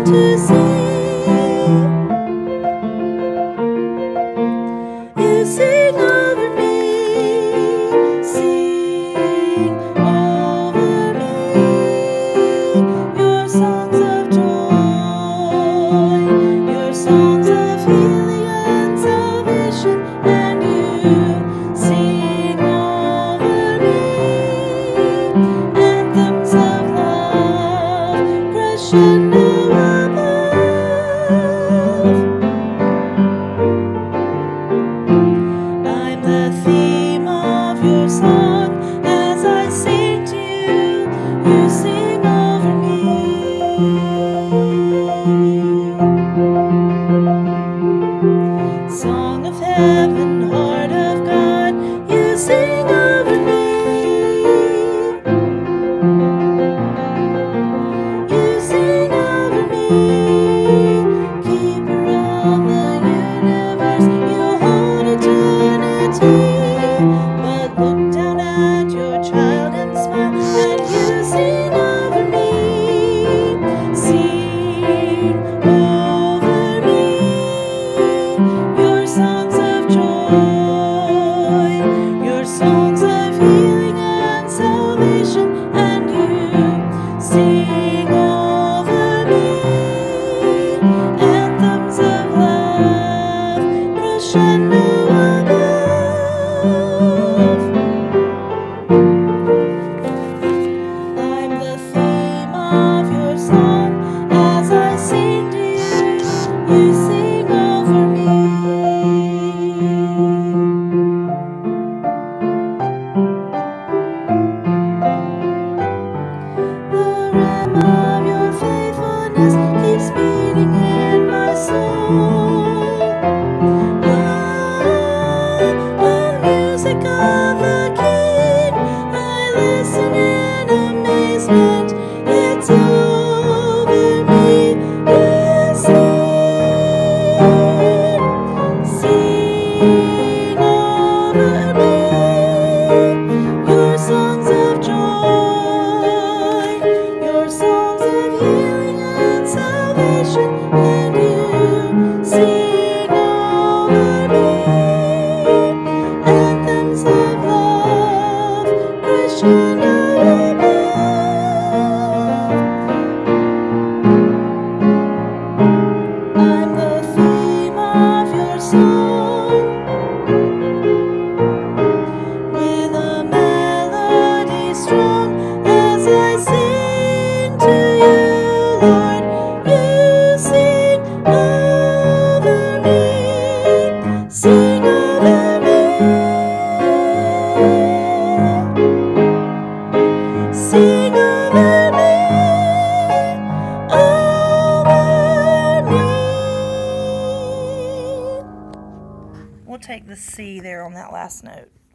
to see. You sing over me, sing over me, your songs of joy, your songs of healing and salvation, and you sing over me, anthems of love, crescendo above. I'm the theme of your song as I sing to you, you sing over me. Song of heaven, heart of God, you sing over me. You sing over me, keeper of the universe, you hold eternity. But look down at your child and smile, and you sing over me, sing over me, your songs of joy, your songs of healing and salvation, and you sing over me, anthems of love, crescendo above. I'm the theme of your song as I sing to you, you sing over me. The rhythm of your faithfulness keeps beating in my soul. The music of the King, I listen in amazement. It's over me, you sing over me, your songs of joy, your songs of healing and salvation, and you sing over me, anthems of love, crescendo above. I'm the theme of your song, with a melody strong as I sing to you, Lord. You sing over me, sing over me, sing over me, over me. We'll take the C there on that last note.